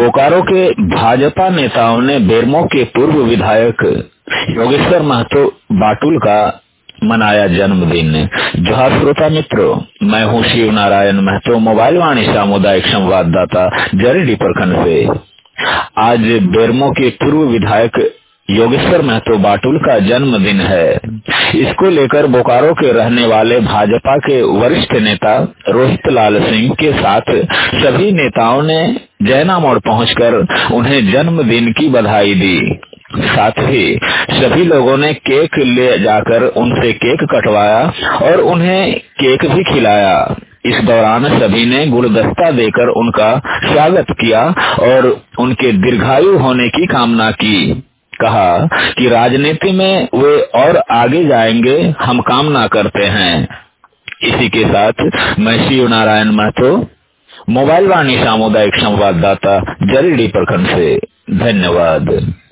बोकारो के भाजपा नेताओं ने बेरमो के पूर्व विधायक योगेश्वर महतो बाटुल का मनाया जन्मदिन। जोहार श्रोता मित्रों, मैं हूँ शिव नारायण महतो, मोबाइल वाणी सामुदायिक संवाददाता जरीडी प्रखंड से। आज बेरमो के पूर्व विधायक योगेश्वर महतो बाटुल का जन्मदिन है। इसको लेकर बोकारो के रहने वाले भाजपा के वरिष्ठ नेता रोहित लाल सिंह के साथ सभी नेताओं ने जैना मोड़ पहुंचकर उन्हें जन्मदिन की बधाई दी। साथ ही सभी लोगों ने केक ले जाकर उनसे केक कटवाया और उन्हें केक भी खिलाया। इस दौरान सभी ने गुलदस्ता देकर उनका स्वागत किया और उनके दीर्घायु होने की कामना की। कहा कि राजनीति में वे और आगे जाएंगे, हम कामना करते हैं। इसी के साथ मैं शिव नारायण महतो, मोबाइल वाणी सामुदायिक संवाददाता जरीडी प्रखंड से। धन्यवाद।